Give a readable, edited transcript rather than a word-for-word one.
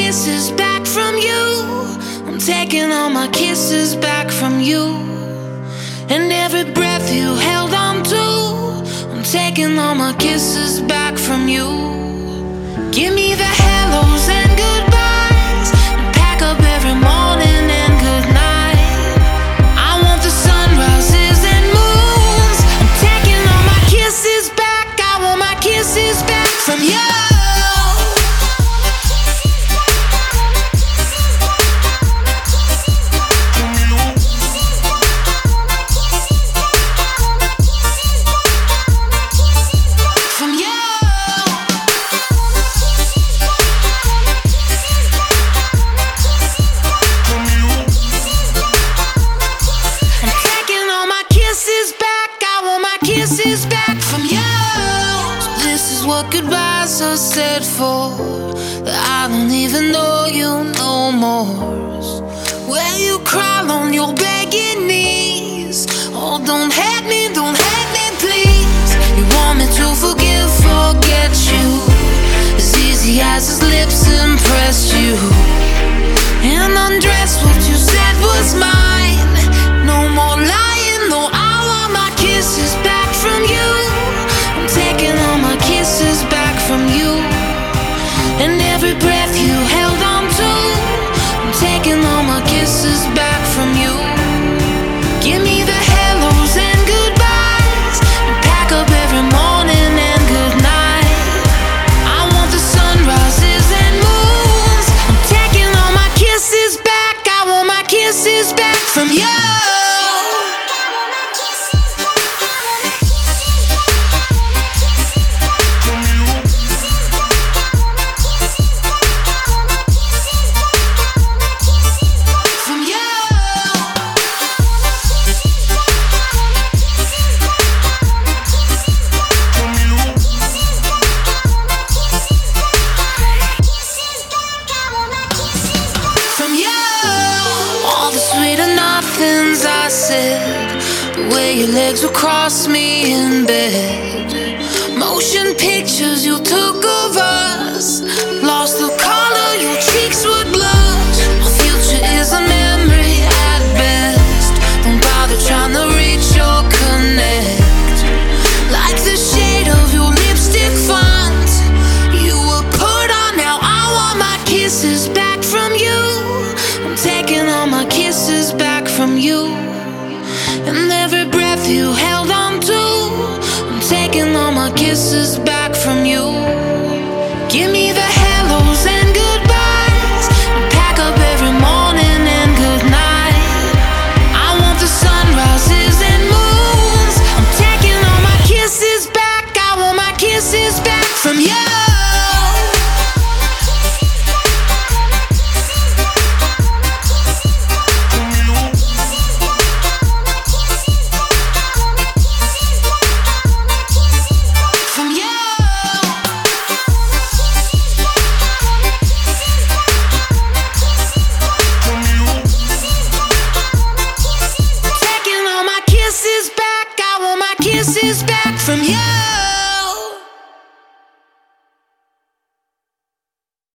kisses back from you. I'm taking all my kisses back from you. And every breath you held on to, I'm taking all my kisses back from you. Give me the hellos and goodbyes, and pack up every morning and good night. I want the sunrises and moons. I'm taking all my kisses back. I want my kisses back from you. Kisses back from you. So this is what goodbyes are said for, that I don't even know you no more. So where you crawl on your begging knees, oh don't hate me please. You want me to forgive, forget you, as easy as his lips impressed you, and undress what you said was mine. No more lying, no, I want my kisses back from you. I'm taking all my kisses back from you. And every breath you held on to, I'm taking all my kisses back from you. Give me the hellos and goodbyes, and pack up every morning and good night. I want the sunrises and moons. I'm taking all my kisses back. I want my kisses back from you. I said, the way your legs would cross me in bed, motion pictures you took